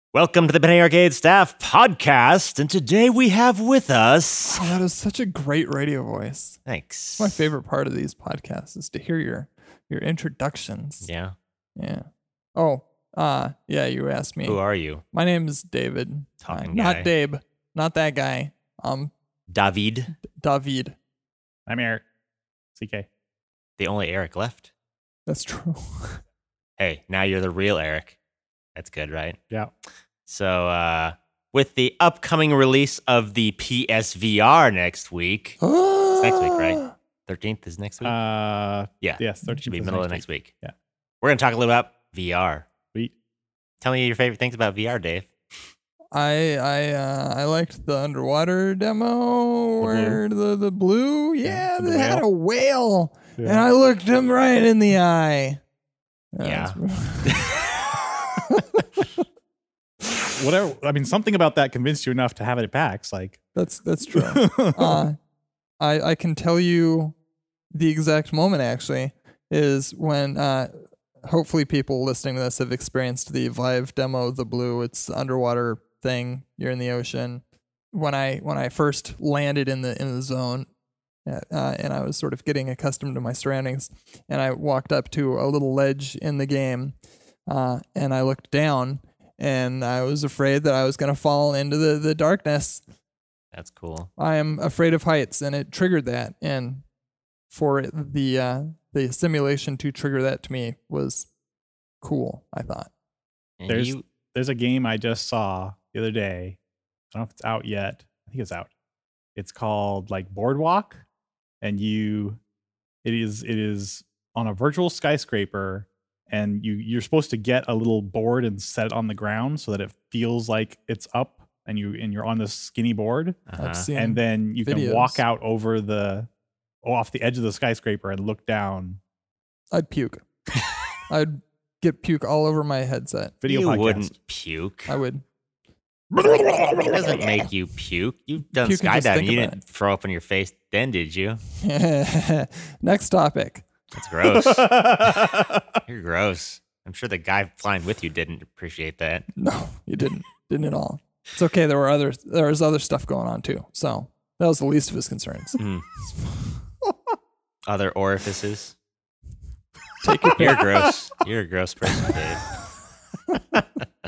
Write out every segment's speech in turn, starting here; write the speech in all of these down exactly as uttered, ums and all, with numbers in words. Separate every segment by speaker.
Speaker 1: Welcome to the Penny Arcade Staff Podcast, and today we have with us...
Speaker 2: Oh, that is such a great radio voice.
Speaker 1: Thanks.
Speaker 2: It's my favorite part of these podcasts is to hear your your introductions.
Speaker 1: Yeah.
Speaker 2: Yeah. Oh, uh, yeah, you asked me.
Speaker 1: Who are you?
Speaker 2: My name is David.
Speaker 1: Talking
Speaker 2: uh,
Speaker 1: guy.
Speaker 2: Not Dabe. Not that guy. Um,
Speaker 1: David,
Speaker 2: David.
Speaker 3: I'm Eric. C K.
Speaker 1: the only Eric left.
Speaker 2: That's true.
Speaker 1: Hey, now you're the real Eric. That's good, right?
Speaker 3: Yeah.
Speaker 1: So, uh, with the upcoming release of the P S V R next week, it's next week, right? thirteenth is next week?
Speaker 3: Uh,
Speaker 1: yeah.
Speaker 3: yes,
Speaker 1: It
Speaker 3: thirteenth
Speaker 1: should be
Speaker 3: is
Speaker 1: middle
Speaker 3: next
Speaker 1: of next week.
Speaker 3: Yeah.
Speaker 1: We're going to talk a little about V R.
Speaker 3: Sweet.
Speaker 1: Tell me your favorite things about V R, Dave.
Speaker 2: I I uh, I liked the underwater demo where the the blue, yeah,
Speaker 3: the
Speaker 2: they had
Speaker 3: whale.
Speaker 2: a whale,
Speaker 3: Yeah.
Speaker 2: and I looked him right in the eye.
Speaker 1: Yeah.
Speaker 3: Whatever. I mean, something about that convinced you enough to have it at PAX. Like,
Speaker 2: That's that's true. uh, I I can tell you the exact moment actually is when uh, hopefully people listening to this have experienced the Vive demo of the blue. It's the underwater thing. You're in the ocean. When I when I first landed in the in the zone, uh, and I was sort of getting accustomed to my surroundings, and I walked up to a little ledge in the game, uh, and I looked down. And I was afraid that I was going to fall into the, the darkness.
Speaker 1: That's cool.
Speaker 2: I am afraid of heights, and it triggered that. And for the uh, the simulation to trigger that to me was cool, I thought.
Speaker 1: And
Speaker 3: there's
Speaker 1: you,
Speaker 3: there's a game I just saw the other day. I don't know if it's out yet. I think it's out. It's called like Boardwalk, and you, it is it is on a virtual skyscraper. And you, you're supposed to get a little board and set it on the ground so that it feels like it's up and you and you're on this skinny board.
Speaker 1: uh-huh.
Speaker 2: I've seen
Speaker 3: And then you
Speaker 2: videos.
Speaker 3: can walk out over the off the edge of the skyscraper and look down.
Speaker 2: I'd puke. I'd get puke all over my headset.
Speaker 3: Video
Speaker 1: you
Speaker 3: podcast.
Speaker 1: wouldn't puke.
Speaker 2: I would.
Speaker 1: It doesn't make you puke. You've done
Speaker 2: Puke and just
Speaker 1: skydiving.
Speaker 2: think
Speaker 1: You
Speaker 2: about
Speaker 1: didn't throw up in your face then, did you?
Speaker 2: Next topic.
Speaker 1: That's gross. You're gross. I'm sure the guy flying with you didn't appreciate that.
Speaker 2: No, you didn't. Didn't at all. It's okay. There were other there was other stuff going on too. So that was the least of his concerns.
Speaker 1: Mm. Other orifices.
Speaker 2: Take your
Speaker 1: You're
Speaker 2: pick.
Speaker 1: gross. You're a gross person, Dave.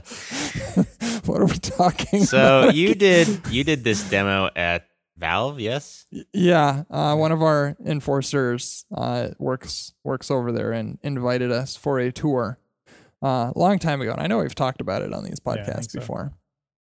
Speaker 2: What are we talking
Speaker 1: So
Speaker 2: about?
Speaker 1: you did you did this demo at Valve, yes?
Speaker 2: Yeah, uh, one of our enforcers uh, works works over there and invited us for a tour uh, a long time ago. And I know we've talked about it on these
Speaker 3: Yeah, I
Speaker 2: podcasts
Speaker 3: think so.
Speaker 2: before.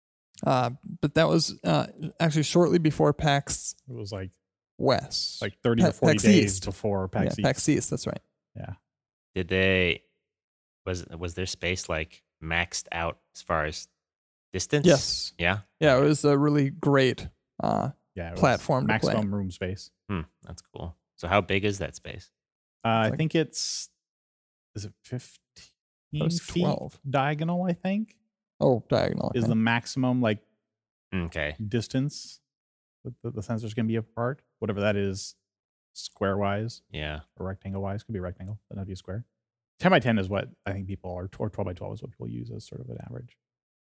Speaker 2: Uh, but that was uh, actually shortly before PAX
Speaker 3: It was like
Speaker 2: West.
Speaker 3: like thirty
Speaker 2: Pa-
Speaker 3: or forty
Speaker 2: PAX
Speaker 3: days
Speaker 2: East.
Speaker 3: before PAX
Speaker 2: yeah,
Speaker 3: East.
Speaker 2: PAX East, that's right.
Speaker 3: Yeah.
Speaker 1: Did they was was their space like maxed out as far as distance?
Speaker 2: Yes.
Speaker 1: Yeah.
Speaker 2: Yeah, it was a really great uh,
Speaker 3: Yeah. it was
Speaker 2: platform to play.
Speaker 3: maximum room space.
Speaker 1: Hmm, that's cool. So how big is that space?
Speaker 3: Uh, I
Speaker 2: like-
Speaker 3: think it's is it fifteen
Speaker 2: was
Speaker 3: feet
Speaker 2: twelve.
Speaker 3: diagonal, I think.
Speaker 2: Oh, diagonal.
Speaker 3: Is
Speaker 2: okay.
Speaker 3: the maximum like
Speaker 1: Okay.
Speaker 3: distance that the, the sensors can be apart, whatever that is, square wise
Speaker 1: Yeah.
Speaker 3: or rectangle wise. Could be rectangle, but not be a square. ten by ten is what I think people are, or twelve by twelve is what people use as sort of an average.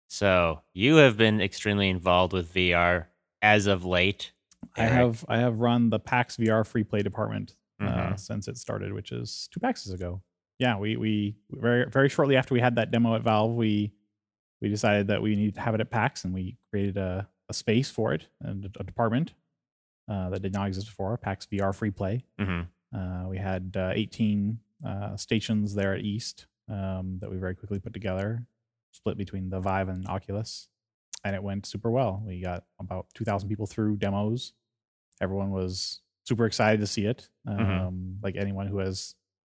Speaker 1: So you have been extremely involved with V R as of late.
Speaker 3: I
Speaker 1: Eric.
Speaker 3: have I have run the PAX V R free play department uh,
Speaker 1: Mhm.
Speaker 3: since it started, which is two PAXes ago. Yeah, we we very very shortly after we had that demo at Valve, we we decided that we needed to have it at PAX, and we created a, a space for it and a, a department uh, that did not exist before. PAX V R free play.
Speaker 1: Mhm.
Speaker 3: Uh, we had uh, eighteen uh, stations there at East um, that we very quickly put together, split between the Vive and Oculus, and it went super well. We got about two thousand people through demos. Everyone was super excited to see it. Um,
Speaker 1: Mhm.
Speaker 3: Like anyone who has,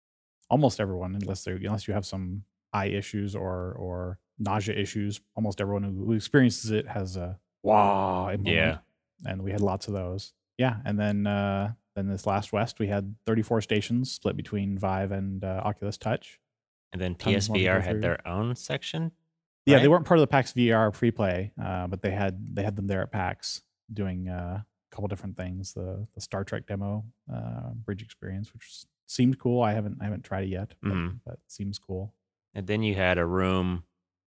Speaker 3: almost everyone, unless they unless you have some eye issues or or nausea issues, almost everyone who, who experiences it has a wow moment.
Speaker 1: Yeah.
Speaker 3: And we had lots of those. Yeah, and then uh, then this last West we had thirty-four stations split between Vive and uh, Oculus Touch.
Speaker 1: And then
Speaker 3: Tons more
Speaker 1: P S V R
Speaker 3: people
Speaker 1: had
Speaker 3: through.
Speaker 1: their own section.
Speaker 3: Yeah,
Speaker 1: right?
Speaker 3: they weren't part of the PAX V R free play, uh, but they had they had them there at PAX doing uh, a couple different things. The the Star Trek demo, uh, Bridge Experience, which was, seemed cool. I haven't I haven't tried it yet, but,
Speaker 1: Mhm.
Speaker 3: but seems cool.
Speaker 1: And then you had a room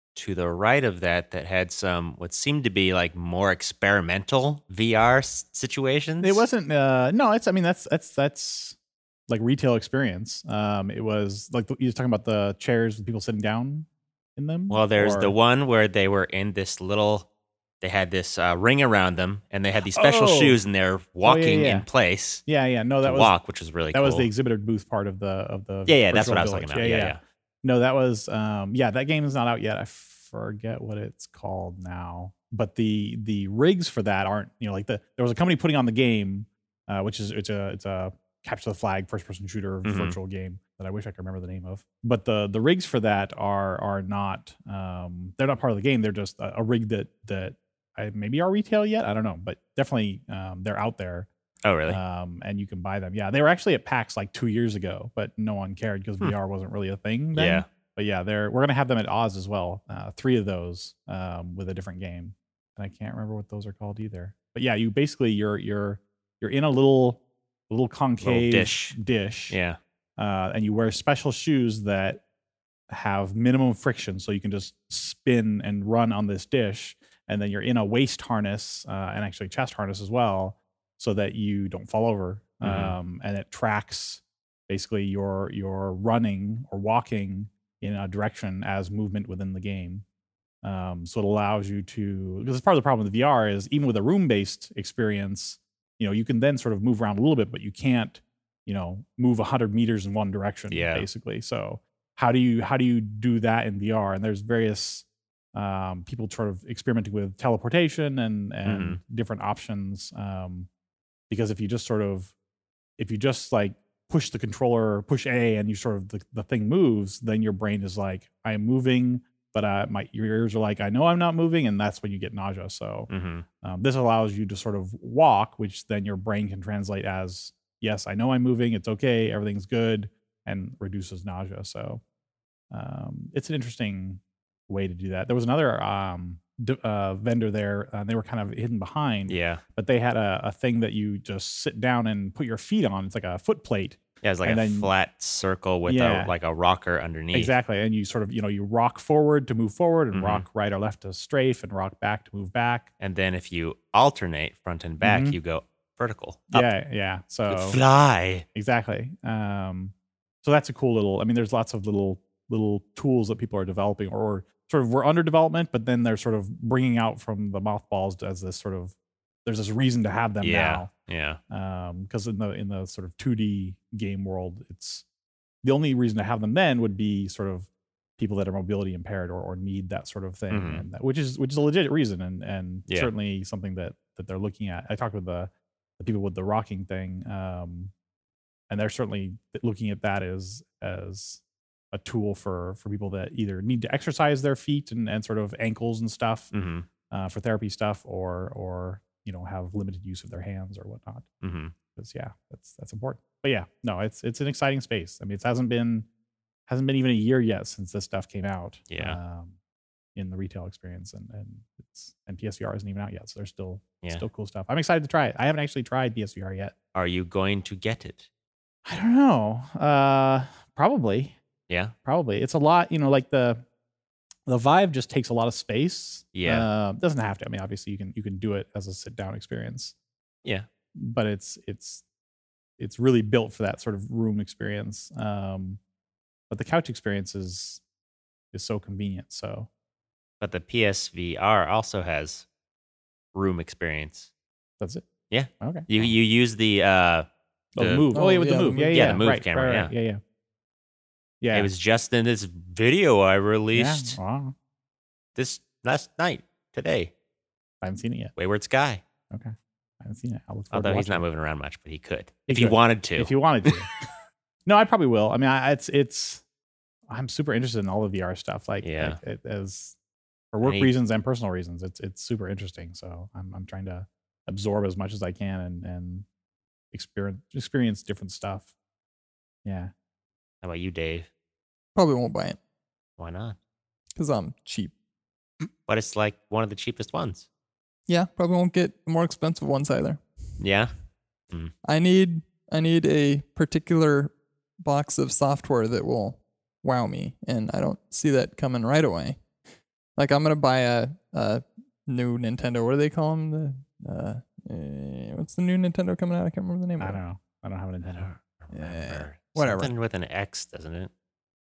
Speaker 1: to the right of that that had some what seemed to be like more experimental V R s- situations.
Speaker 3: It wasn't. Uh, no, it's. I mean, that's that's that's like retail experience. Um, it was like the, you're talking about the chairs with people sitting down in them.
Speaker 1: Well, there's
Speaker 3: or-
Speaker 1: the one where they were in this little. They had this uh, ring around them, and they had these special
Speaker 3: Oh.
Speaker 1: shoes, and they're walking
Speaker 3: yeah.
Speaker 1: in place
Speaker 3: Yeah, yeah. No, that
Speaker 1: to
Speaker 3: was
Speaker 1: walk, which was really
Speaker 3: that
Speaker 1: cool.
Speaker 3: was the exhibitor booth part of the of the.
Speaker 1: Yeah, yeah, that's
Speaker 3: virtual
Speaker 1: what I was
Speaker 3: village.
Speaker 1: talking about. Yeah, yeah.
Speaker 3: No, that was. Um, yeah, that game is not out yet. I forget what it's called now. But the the rigs for that aren't. You know, like the there was a company putting on the game, uh, which is it's a it's a capture the flag first person shooter
Speaker 1: Mhm.
Speaker 3: virtual game that I wish I could remember the name of. But the the rigs for that are are not. Um, they're not part of the game. They're just a, a rig that that. I, maybe are retail yet. I don't know, but definitely um, they're out there.
Speaker 1: Oh, really?
Speaker 3: Um, and you can buy them. Yeah, they were actually at PAX like two years ago, but no one cared because
Speaker 1: Hmm.
Speaker 3: V R wasn't really a thing then.
Speaker 1: Yeah.
Speaker 3: But yeah, they're we're gonna have them at Oz as well. Uh, three of those um, with a different game, and I can't remember what those are called either. But yeah, you basically you're you're you're in a little little concave
Speaker 1: dish.
Speaker 3: dish,
Speaker 1: Yeah.
Speaker 3: uh, and you wear special shoes that have minimum friction, so you can just spin and run on this dish. And then you're in a waist harness uh, and actually chest harness as well, so that you don't fall over.
Speaker 1: Mhm.
Speaker 3: Um, and it tracks basically your your running or walking in a direction as movement within the game. Um, so it allows you to, because part of the problem with V R is even with a room based experience, you know, you can then sort of move around a little bit, but you can't, you know, move a hundred meters in one direction,
Speaker 1: Yeah.
Speaker 3: basically. So how do you how do you do that in V R? And there's various um, people sort of experimenting with teleportation and and
Speaker 1: Mhm.
Speaker 3: different options. Um, because if you just sort of if you just like push the controller, push A, and you sort of the, the thing moves, then your brain is like, I am moving, but uh, my your ears are like, I know I'm not moving, and that's when you get nausea. So
Speaker 1: hmm
Speaker 3: um, this allows you to sort of walk, which then your brain can translate as, yes, I know I'm moving, it's okay, everything's good, and reduces nausea. So um, it's an interesting way to do that. There was another um, d- uh, vendor there, uh, they were kind of hidden behind,
Speaker 1: Yeah.
Speaker 3: but they had a, a thing that you just sit down and put your feet on. It's like a foot plate.
Speaker 1: Yeah, it's like
Speaker 3: And
Speaker 1: a
Speaker 3: then-
Speaker 1: flat circle with
Speaker 3: Yeah.
Speaker 1: a like a rocker underneath.
Speaker 3: Exactly. And you sort of, you know, you rock forward to move forward and
Speaker 1: Mhm.
Speaker 3: rock right or left to strafe and rock back to move back.
Speaker 1: And then if you alternate front and back,
Speaker 3: Mhm.
Speaker 1: you go vertical. Up.
Speaker 3: Yeah, yeah.
Speaker 1: You
Speaker 3: So
Speaker 1: fly.
Speaker 3: exactly. Um, so that's a cool little. I mean, there's lots of little little tools that people are developing, or sort of were under development, but then they're sort of bringing out from the mothballs as this sort of. There's this reason to have them
Speaker 1: Yeah. Yeah.
Speaker 3: now, because in the in the sort of two D game world, it's the only reason to have them then would be sort of people that are mobility impaired or, or need that sort of thing,
Speaker 1: Mhm.
Speaker 3: and that, which is which is a legit reason, and and
Speaker 1: Yeah.
Speaker 3: certainly something that that they're looking at. I talked with the, the people with the rocking thing, um, and they're certainly looking at that as as a tool for for people that either need to exercise their feet and, and sort of ankles and stuff
Speaker 1: hmm
Speaker 3: uh, for therapy stuff, or or you know have limited use of their hands or whatnot.
Speaker 1: hmm
Speaker 3: Because yeah, that's that's important. But yeah, no, it's it's an exciting space. I mean, it hasn't been hasn't been even a year yet since this stuff came out.
Speaker 1: Yeah.
Speaker 3: Um, in the retail experience, and and it's and P S V R isn't even out yet, so there's still
Speaker 1: Yeah.
Speaker 3: still cool stuff. I'm excited to try it. I haven't actually tried P S V R yet.
Speaker 1: Are you going to get it?
Speaker 3: I don't know. Uh, probably,
Speaker 1: Yeah.
Speaker 3: probably. It's a lot. You know, like the the Vive just takes a lot of space.
Speaker 1: Yeah.
Speaker 3: uh, doesn't have to. I mean, obviously, you can you can do it as a sit down experience.
Speaker 1: Yeah.
Speaker 3: But it's it's it's really built for that sort of room experience. Um, but the couch experience is is so convenient. So
Speaker 1: But the P S V R also has room experience.
Speaker 3: that's it.
Speaker 1: Yeah.
Speaker 3: Okay.
Speaker 1: You you use the uh
Speaker 3: Oh, the
Speaker 1: the-
Speaker 3: move. Oh,
Speaker 2: Oh,
Speaker 3: yeah, with
Speaker 2: yeah,
Speaker 3: the
Speaker 2: the
Speaker 3: move.
Speaker 2: move.
Speaker 3: Yeah, yeah,
Speaker 1: Yeah,
Speaker 3: yeah.
Speaker 1: the move
Speaker 3: right,
Speaker 1: camera,
Speaker 3: right, right. Yeah, yeah. Yeah.
Speaker 1: It was just in this video I released
Speaker 3: Yeah. Wow.
Speaker 1: this last night, today.
Speaker 3: I haven't seen it yet.
Speaker 1: Wayward Sky.
Speaker 3: Okay. I haven't seen it. I'll look forward
Speaker 1: Although
Speaker 3: to
Speaker 1: he's not
Speaker 3: watching
Speaker 1: moving around much, but he could
Speaker 3: If
Speaker 1: if he
Speaker 3: you-
Speaker 1: wanted
Speaker 3: it.
Speaker 1: to.
Speaker 3: If you wanted to. No, I probably will. I mean, I, it's it's. I'm super interested in all the V R stuff. Like,
Speaker 1: Yeah.
Speaker 3: like it, as for work
Speaker 1: need-
Speaker 3: reasons and personal reasons, it's it's super interesting. So I'm I'm trying to absorb as much as I can and and experience experience different stuff. Yeah.
Speaker 1: How about you, Dave?
Speaker 2: Probably won't buy it
Speaker 1: Why not?
Speaker 2: because I'm cheap.
Speaker 1: But it's like one of the cheapest ones.
Speaker 2: Yeah, probably won't get the more expensive ones either.
Speaker 1: Yeah.
Speaker 2: I need I need a particular box of software that will wow me, and I don't see that coming right away. Like I'm gonna buy a, a new Nintendo. What do they call them? The uh, uh, what's the new Nintendo coming out? I can't remember the name
Speaker 3: I
Speaker 2: of
Speaker 3: don't
Speaker 2: it.
Speaker 3: know. I don't have a
Speaker 1: I
Speaker 3: Nintendo.
Speaker 1: don't remember.
Speaker 2: Yeah, whatever.
Speaker 1: Something with an X, doesn't it?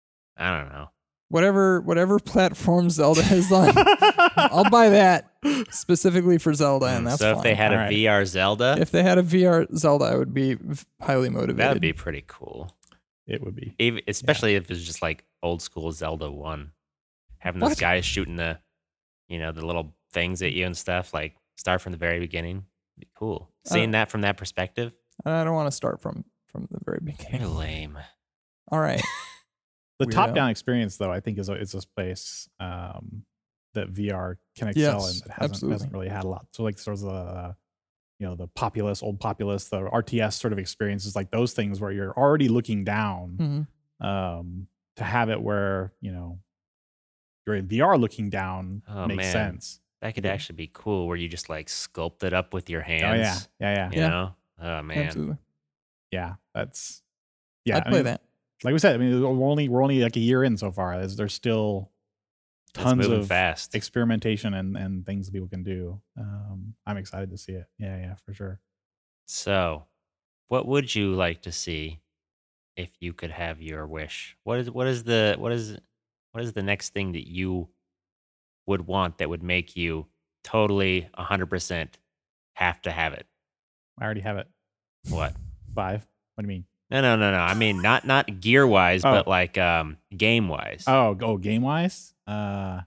Speaker 1: I don't know.
Speaker 2: Whatever whatever platform Zelda is on, I'll buy that specifically for Zelda, and that's
Speaker 1: so if
Speaker 2: fine.
Speaker 1: they had
Speaker 3: All
Speaker 1: a
Speaker 3: right.
Speaker 1: V R Zelda,
Speaker 2: If they had a V R Zelda, I would be v- highly motivated.
Speaker 1: that would be pretty cool.
Speaker 3: It would be.
Speaker 1: Even, especially if it's just like old school Zelda one, having those
Speaker 2: What?
Speaker 1: guys shooting the, you know, the little things at you and stuff. Like start from the very beginning. Be cool.
Speaker 2: I
Speaker 1: Seeing
Speaker 2: don't-
Speaker 1: that from that perspective,
Speaker 2: I don't want to start from from the very
Speaker 1: you're
Speaker 2: beginning.
Speaker 1: lame.
Speaker 2: All right.
Speaker 3: The
Speaker 2: Weirdo.
Speaker 3: top-down experience, though, I think is a, is a space um, that V R can excel
Speaker 2: Yes,
Speaker 3: in. That hasn't,
Speaker 2: absolutely.
Speaker 3: hasn't really had a lot. So, like, sort of the, you know, the populous, old populous, the R T S sort of experiences, like those things where you're already looking down.
Speaker 2: Mhm.
Speaker 3: Um, to have it where you know you're in V R looking down
Speaker 1: Oh,
Speaker 3: makes
Speaker 1: man.
Speaker 3: sense.
Speaker 1: That could
Speaker 3: Yeah.
Speaker 1: actually be cool where you just like sculpt it up with your hands.
Speaker 3: Oh yeah, yeah, yeah,
Speaker 1: You
Speaker 2: Yeah.
Speaker 1: know? Oh man.
Speaker 2: Absolutely.
Speaker 3: yeah. That's yeah.
Speaker 2: I'd
Speaker 3: I
Speaker 2: play
Speaker 3: mean,
Speaker 2: that.
Speaker 3: Like we said, I mean, we're only we're only like a year in so far. There's, there's still
Speaker 1: It's
Speaker 3: tons
Speaker 1: moving
Speaker 3: of
Speaker 1: fast.
Speaker 3: experimentation and and things that people can do. Um, I'm excited to see it. Yeah, yeah, for sure.
Speaker 1: So, what would you like to see if you could have your wish? What is what is the what is what is the next thing that you would want that would make you totally one hundred percent have to have it?
Speaker 3: I already have it.
Speaker 1: What?
Speaker 3: Five. What do you mean?
Speaker 1: No, no, no, no. I mean not not gear wise,
Speaker 3: Oh.
Speaker 1: but like um game wise.
Speaker 3: Oh, oh, game wise. Uh,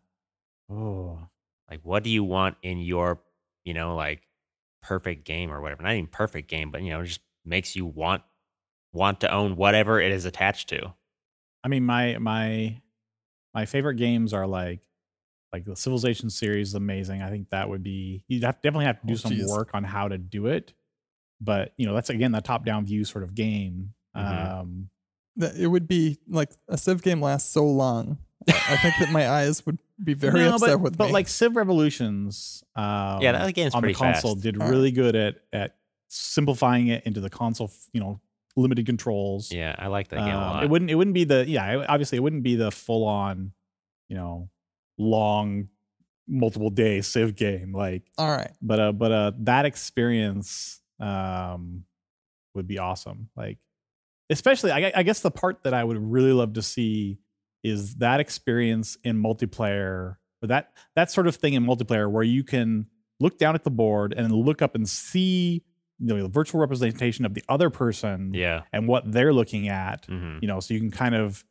Speaker 3: oh,
Speaker 1: Like what do you want in your, you know, like perfect game or whatever? Not even perfect game, but you know, just makes you want want to own whatever it is attached to.
Speaker 3: I mean, my my my favorite games are like like the Civilization series is amazing. I think that would be you'd have definitely have to do
Speaker 2: Oh,
Speaker 3: some
Speaker 2: geez.
Speaker 3: work on how to do it. But you know, that's again that top down view sort of game.
Speaker 1: Mhm.
Speaker 3: Um,
Speaker 2: That it would be like a Civ game lasts so long. I think that my eyes would be very
Speaker 3: no,
Speaker 2: upset
Speaker 3: but,
Speaker 2: with
Speaker 3: but
Speaker 2: me.
Speaker 3: like Civ Revolutions, um,
Speaker 1: Yeah, that game's
Speaker 3: on the
Speaker 1: pretty
Speaker 3: console
Speaker 1: fast.
Speaker 3: did
Speaker 2: All right.
Speaker 3: really good at at simplifying it into the console. You know, limited controls.
Speaker 1: Yeah, I like that game a
Speaker 3: Um,
Speaker 1: lot.
Speaker 3: It wouldn't. It wouldn't be the. Yeah, it- obviously, it wouldn't be the full on, you know, long, multiple day Civ game. Like,
Speaker 2: All right.
Speaker 3: but uh, but uh, that experience um would be awesome. Like, especially, I, gu- I guess the part that I would really love to see is that experience in multiplayer, or that that sort of thing in multiplayer where you can look down at the board and look up and see, you know, the virtual representation of the other person
Speaker 1: Yeah.
Speaker 3: and what they're looking at.
Speaker 1: hmm
Speaker 3: You know, so you can kind of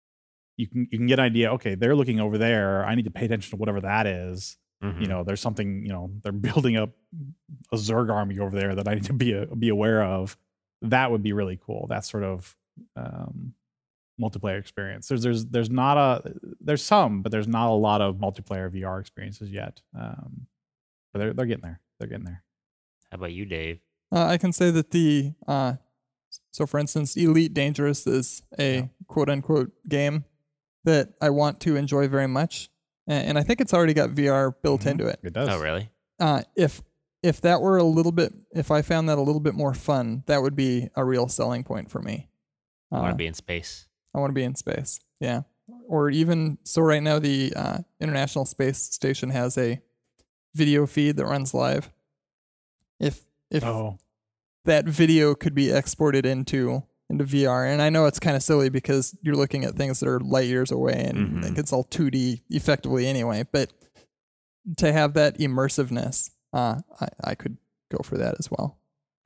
Speaker 3: you can you can get an idea. Okay, they're looking over there. I need to pay attention to whatever that is.
Speaker 1: hmm
Speaker 3: You know, there's something. You know, they're building up a Zerg army over there that I need to be a, be aware of. That would be really cool. That sort of um, multiplayer experience. There's there's there's not a there's some, but there's not a lot of multiplayer V R experiences yet. Um, but they're they're getting there. They're getting there.
Speaker 1: How about you, Dave?
Speaker 2: Uh, I can say that the uh, so for instance, Elite Dangerous is a
Speaker 3: Yeah.
Speaker 2: quote unquote game that I want to enjoy very much, and, and I think it's already got V R built
Speaker 3: Mhm.
Speaker 2: into it.
Speaker 3: It does.
Speaker 1: Oh, really?
Speaker 2: Uh, if if that were a little bit, if I found that a little bit more fun, that would be a real selling point for me.
Speaker 1: I want
Speaker 2: Uh,
Speaker 1: to be in space.
Speaker 2: I want to be in space. Yeah. Or even so right now the uh, International Space Station has a video feed that runs live. If if
Speaker 3: Oh,
Speaker 2: that video could be exported into into V R, and I know it's kind of silly because you're looking at things that are light years away and
Speaker 1: Mhm.
Speaker 2: it's all two D effectively anyway, but to have that immersiveness, uh, I, I could go for that as well.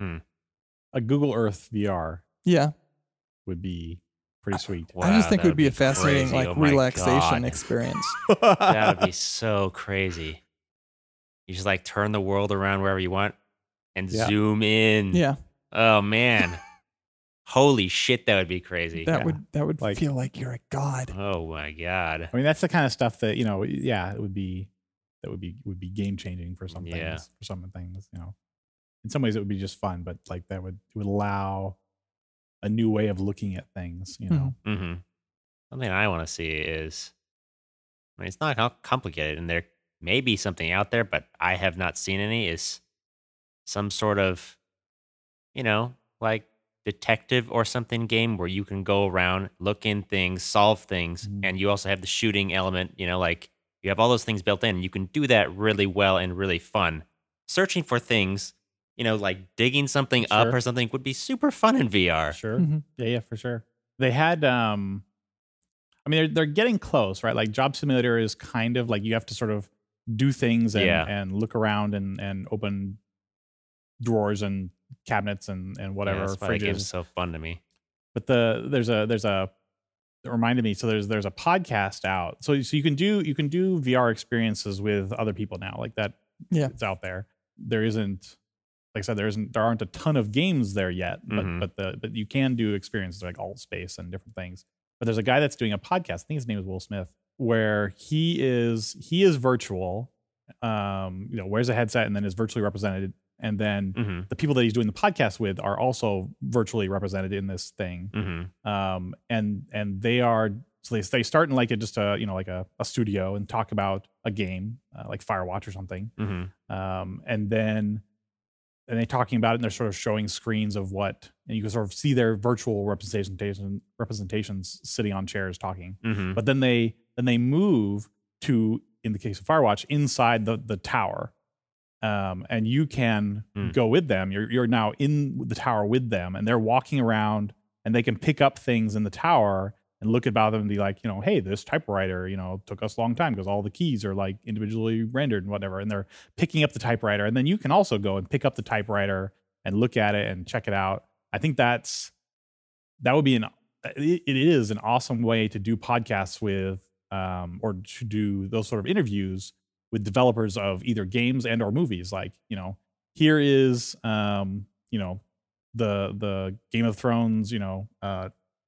Speaker 3: a Google Earth V R
Speaker 2: Yeah.
Speaker 3: would be pretty sweet.
Speaker 2: I just
Speaker 1: Wow,
Speaker 2: think it
Speaker 1: that
Speaker 2: would be a
Speaker 1: be
Speaker 2: fascinating
Speaker 1: crazy.
Speaker 2: like
Speaker 1: Oh my
Speaker 2: relaxation
Speaker 1: God.
Speaker 2: experience.
Speaker 1: That would be so crazy. You just like turn the world around wherever you want and
Speaker 3: Yeah.
Speaker 1: zoom in.
Speaker 2: Yeah.
Speaker 1: Oh man. Holy shit, that would be crazy.
Speaker 2: That
Speaker 3: Yeah.
Speaker 2: would that would
Speaker 3: Like-
Speaker 2: feel like you're a god.
Speaker 1: Oh my god.
Speaker 3: I mean, that's the kind of stuff that, you know, yeah, it would be that would be would be game changing for some things.
Speaker 1: Yeah.
Speaker 3: For some things, you know, in some ways it would be just fun, but like that would it would allow a new way of looking at things. You know,
Speaker 1: Mm-hmm. Something I want to see is, I mean, it's not com- complicated, and there may be something out there, but I have not seen any. Is some sort of, you know, like detective or something game where you can go around, look in things, solve things,
Speaker 3: Mhm.
Speaker 1: and you also have the shooting element. You know, like You have all those things built in. You can do that really well and really fun. Searching for things, you know, like digging something up
Speaker 3: Sure.
Speaker 1: or something would be super fun in V R.
Speaker 3: Sure.
Speaker 2: Mhm.
Speaker 3: Yeah, yeah, for sure. They had um I mean they're they're getting close, right? Like Job Simulator is kind of like you have to sort of do things and
Speaker 1: Yeah.
Speaker 3: and look around and and open drawers and cabinets and and
Speaker 1: Yeah,
Speaker 3: whatever
Speaker 1: that's why that game's
Speaker 3: fridges.
Speaker 1: so fun to me.
Speaker 3: But the there's a there's a it reminded me so there's there's a podcast out. So so you can do you can do V R experiences with other people now. Like that
Speaker 2: Yeah.
Speaker 3: it's out there. There isn't like I said, there isn't there aren't a ton of games there yet, but
Speaker 1: Mhm.
Speaker 3: but the but you can do experiences like alt space and different things. But there's a guy that's doing a podcast. I think his name is Will Smith, where he is he is virtual, um, you know, wears a headset and then is virtually represented. And then
Speaker 1: Mhm.
Speaker 3: the people that he's doing the podcast with are also virtually represented in this thing.
Speaker 1: Mhm.
Speaker 3: Um, and and they are so they they start in like a just a you know like a, a studio and talk about a game uh, like Firewatch or something.
Speaker 1: Mhm.
Speaker 3: Um, and then and they're talking about it and they're sort of showing screens of what and you can sort of see their virtual representation representations sitting on chairs talking.
Speaker 1: Mhm.
Speaker 3: But then they then they move to in the case of Firewatch inside the the tower. Um, and you can
Speaker 1: Mm.
Speaker 3: go with them. You're you're now in the tower with them, and they're walking around, and they can pick up things in the tower and look about them and be like, you know, hey, this typewriter, you know, took us a long time because all the keys are like individually rendered and whatever. And they're picking up the typewriter, and then you can also go and pick up the typewriter and look at it and check it out. I think that's that would be an it it is an awesome way to do podcasts with um or to do those sort of interviews with developers of either games and or movies. Like, you know, here is um you know the the Game of Thrones, you know, uh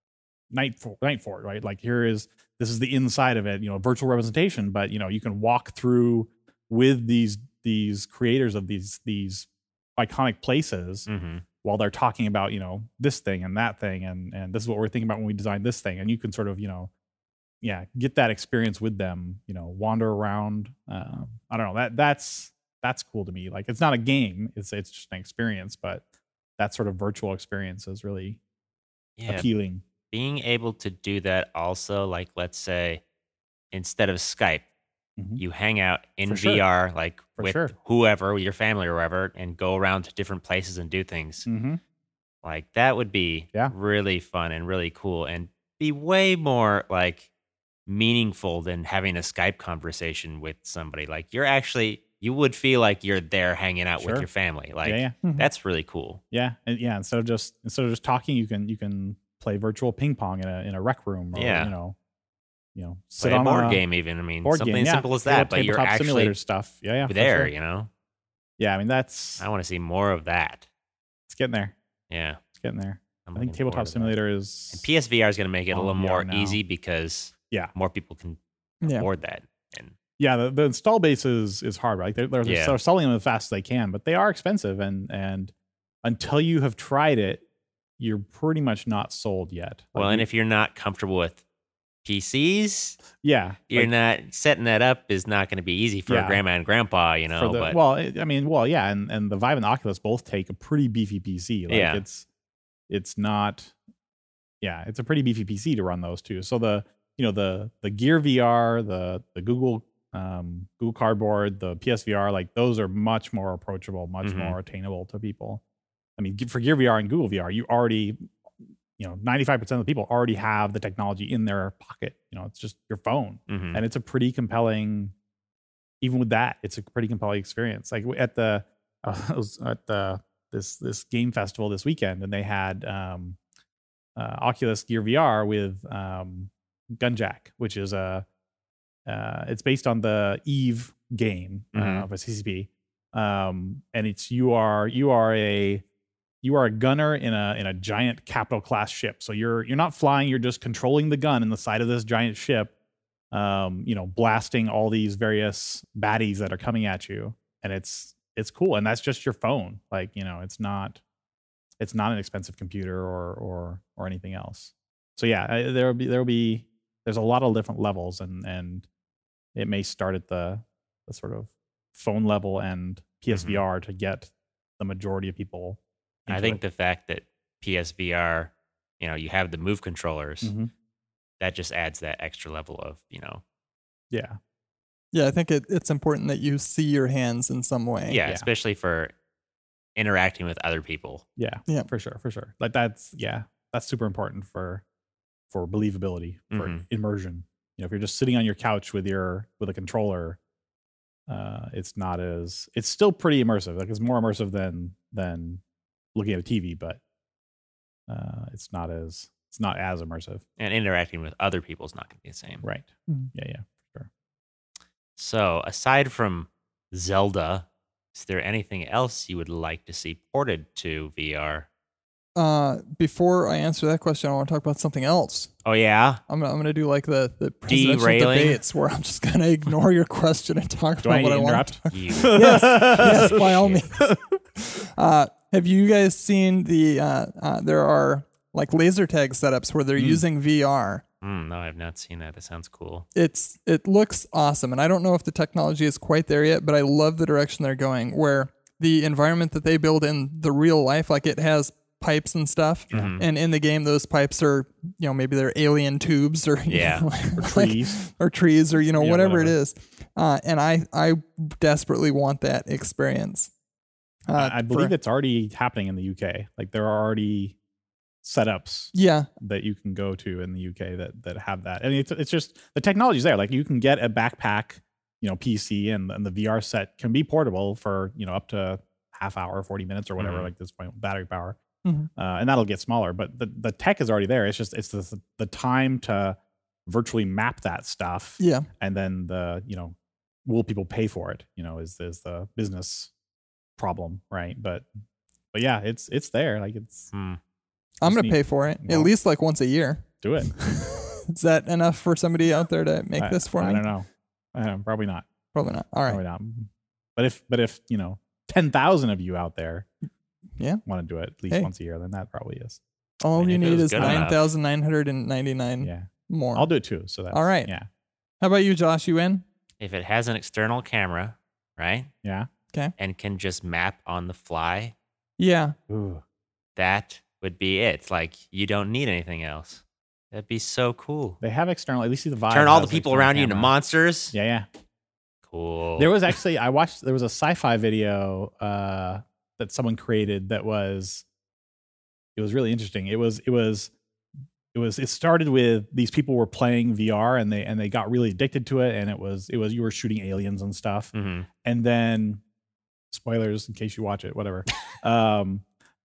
Speaker 3: night for night fort, right? Like here is this is the inside of it, you know, virtual representation, but you know, you can walk through with these these creators of these these iconic places
Speaker 1: Mhm.
Speaker 3: while they're talking about, you know, this thing and that thing and and this is what we're thinking about when we designed this thing. And you can sort of, you know, yeah, get that experience with them, you know, wander around. Um, I don't know. That that's that's cool to me. Like it's not a game, it's it's just an experience, but that sort of virtual experience is really
Speaker 1: Yeah,
Speaker 3: appealing.
Speaker 1: being able to do that also, like let's say instead of Skype,
Speaker 3: Mhm.
Speaker 1: you hang out in
Speaker 3: For sure.
Speaker 1: V R, like
Speaker 3: For
Speaker 1: with
Speaker 3: sure.
Speaker 1: whoever, your family or whoever, and go around to different places and do things.
Speaker 3: Mm-hmm.
Speaker 1: Like that would be
Speaker 3: Yeah.
Speaker 1: really fun and really cool and be way more like meaningful than having a Skype conversation with somebody. Like you're actually, you would feel like you're there hanging out with
Speaker 3: Sure.
Speaker 1: your family. Like
Speaker 3: yeah, yeah,
Speaker 2: Mhm.
Speaker 1: that's really cool.
Speaker 3: yeah, and yeah. Instead of just instead of just talking, you can you can play virtual ping pong in a in a rec room, or
Speaker 1: Yeah.
Speaker 3: you know, you know, sit
Speaker 1: Play a
Speaker 3: on
Speaker 1: board
Speaker 3: a
Speaker 1: game, even. I mean,
Speaker 3: board
Speaker 1: something
Speaker 3: game.
Speaker 1: as
Speaker 3: Yeah,
Speaker 1: simple as
Speaker 3: Table-
Speaker 1: that, but you're
Speaker 3: tabletop
Speaker 1: actually
Speaker 3: simulator stuff. Yeah, yeah, for
Speaker 1: there,
Speaker 3: sure.
Speaker 1: you know?
Speaker 3: Yeah, I mean that's
Speaker 1: I want to see more of that.
Speaker 3: it's getting there.
Speaker 1: Yeah.
Speaker 3: It's getting there.
Speaker 1: I'm
Speaker 3: I think
Speaker 1: looking forward
Speaker 3: tabletop
Speaker 1: to that.
Speaker 3: simulator is
Speaker 1: And P S V R is going to make it a
Speaker 3: on
Speaker 1: little
Speaker 3: V R
Speaker 1: more
Speaker 3: now.
Speaker 1: easy because
Speaker 3: Yeah.
Speaker 1: more people can
Speaker 2: Yeah.
Speaker 1: afford that. And
Speaker 3: yeah. The, the install base is is hard, right? They're, they're,
Speaker 1: Yeah.
Speaker 3: they're selling them as fast as they can, but they are expensive, and and until you have tried it, you're pretty much not sold yet. Like
Speaker 1: well, and
Speaker 3: you-
Speaker 1: if you're not comfortable with P Cs,
Speaker 3: yeah,
Speaker 1: you're
Speaker 3: like,
Speaker 1: not setting that up is not going to be easy for
Speaker 3: Yeah.
Speaker 1: a grandma and grandpa, you know.
Speaker 3: for the
Speaker 1: but
Speaker 3: well, it- I mean, well, yeah, and and the Vive and the Oculus both take a pretty beefy P C. Like
Speaker 1: Yeah.
Speaker 3: it's it's not, yeah, it's a pretty beefy P C to run those too. So the you know the the Gear V R, the the Google um Google Cardboard, the P S V R, like those are much more approachable, much
Speaker 1: Mhm.
Speaker 3: more attainable to people. I mean, for Gear V R and Google V R, you already, you know, ninety-five percent of the people already have the technology in their pocket. You know, it's just your phone.
Speaker 1: Mhm.
Speaker 3: And it's a pretty compelling, even with that, it's a pretty compelling experience. Like at the, uh, I was at the, this, this game festival this weekend, and they had um, uh, Oculus Gear V R with um, Gunjack, which is a, uh, it's based on the Eve game uh,
Speaker 1: Mhm.
Speaker 3: of a C C P. Um, and it's, you are, you are a, you are a gunner in a in a giant capital class ship. So you're you're not flying, you're just controlling the gun in the side of this giant ship, um, you know, blasting all these various baddies that are coming at you. And it's it's cool. And that's just your phone. Like, you know, it's not it's not an expensive computer or or or anything else. So yeah, I- there'll be there'll be there's a lot of different levels, and and it may start at the the sort of phone level and P S V R to get the majority of people.
Speaker 1: I
Speaker 3: into
Speaker 1: think
Speaker 3: it.
Speaker 1: the fact that P S V R, you know, you have the Move controllers,
Speaker 3: Mhm.
Speaker 1: that just adds that extra level of, you know,
Speaker 3: Yeah.
Speaker 2: Yeah, I think it, it's important that you see your hands in some way.
Speaker 1: Yeah,
Speaker 3: Yeah.
Speaker 1: especially for interacting with other people.
Speaker 3: Yeah,
Speaker 2: Yeah.
Speaker 3: for sure, for sure. Like that's yeah, that's super important for for believability, for
Speaker 1: Mhm.
Speaker 3: immersion. You know, if you're just sitting on your couch with your with a controller, uh, it's not as it's still pretty immersive. Like it's more immersive than than looking at a T V, but uh, it's not as it's not as immersive.
Speaker 1: And interacting with other people is not going to be the same.
Speaker 3: Right.
Speaker 2: Mhm.
Speaker 3: Yeah, yeah, for sure.
Speaker 1: So, aside from Zelda, is there anything else you would like to see ported to V R?
Speaker 2: Uh, before I answer that question, I want to talk about something else.
Speaker 1: Oh, yeah?
Speaker 2: I'm gonna, I'm gonna do like the the presidential
Speaker 1: Derailing?
Speaker 2: debates where I'm just gonna ignore your question and talk
Speaker 3: Do
Speaker 2: about
Speaker 3: I
Speaker 2: what I want.
Speaker 3: interrupt?
Speaker 2: To talk.
Speaker 1: You.
Speaker 2: Yes, yes, by all
Speaker 1: Shit.
Speaker 2: means. Uh, have you guys seen the? Uh, uh, there are like laser tag setups where they're
Speaker 3: Mm.
Speaker 2: using V R.
Speaker 1: Mm, no, I've not seen that. That sounds cool.
Speaker 2: It's it looks awesome, and I don't know if the technology is quite there yet, but I love the direction they're going. Where the environment that they build in the real life, like it has pipes and stuff,
Speaker 1: Mhm.
Speaker 2: and in the game, those pipes are, you know, maybe they're alien tubes or you
Speaker 1: Yeah.
Speaker 2: know,
Speaker 3: Or
Speaker 2: like-
Speaker 3: trees.
Speaker 2: or trees or you know
Speaker 3: Yeah,
Speaker 2: whatever, it
Speaker 3: whatever.
Speaker 2: is. Uh, and I I desperately want that experience. Uh,
Speaker 3: I I believe
Speaker 2: for-
Speaker 3: it's already happening in the U K. Like there are already setups
Speaker 2: yeah,
Speaker 3: that you can go to in the U K that that have that. I mean, it's it's just the technology's there. Like you can get a backpack, you know, P C, and, and the V R set can be portable for you know up to half hour, forty minutes, or whatever.
Speaker 1: Mhm.
Speaker 3: Like this point, battery power,
Speaker 2: Mhm.
Speaker 3: uh, and that'll get smaller. But the the tech is already there. It's just it's the the time to virtually map that stuff,
Speaker 2: yeah.
Speaker 3: and then the you know will people pay for it? You know, is is the business problem, right? But but yeah, it's it's there. Like it's
Speaker 1: Hmm.
Speaker 2: I'm
Speaker 3: Just
Speaker 2: gonna
Speaker 3: need-
Speaker 2: pay for it
Speaker 3: well-
Speaker 2: at least like once a year.
Speaker 3: do it.
Speaker 2: Is that enough for somebody out there to make
Speaker 3: I,
Speaker 2: this for
Speaker 3: I
Speaker 2: me?
Speaker 3: don't know. I don't, probably not.
Speaker 2: Probably not. All right.
Speaker 3: Probably not. But if but if you know ten thousand of you out there,
Speaker 2: Yeah.
Speaker 3: want to do it at least
Speaker 2: Hey.
Speaker 3: once a year, then that probably is.
Speaker 2: All
Speaker 1: mean,
Speaker 2: you
Speaker 1: if it
Speaker 2: need
Speaker 1: was
Speaker 2: is
Speaker 1: good enough.
Speaker 2: nine thousand nine hundred and ninety nine
Speaker 3: Yeah,
Speaker 2: more.
Speaker 3: I'll do it too. So that's
Speaker 2: All right.
Speaker 3: Yeah,
Speaker 2: How about you, Josh? You in?
Speaker 1: If it has an external camera, right,
Speaker 3: yeah.
Speaker 1: and can just map on the fly,
Speaker 2: Yeah.
Speaker 3: Ooh.
Speaker 1: that would be it. Like, you don't need anything else. That'd be so cool.
Speaker 3: They have external. At least the Vive
Speaker 1: Turn all the
Speaker 3: has
Speaker 1: people
Speaker 3: external
Speaker 1: around you into
Speaker 3: camera.
Speaker 1: monsters.
Speaker 3: Yeah, yeah.
Speaker 1: Cool.
Speaker 3: There was actually I watched. There was a sci-fi video uh, that someone created that was. It was really interesting. It was. It was. It was. It started with these people were playing V R and they and they got really addicted to it. And it was. It was you were shooting aliens and stuff.
Speaker 1: hmm
Speaker 3: And then, spoilers in case you watch it, whatever. um,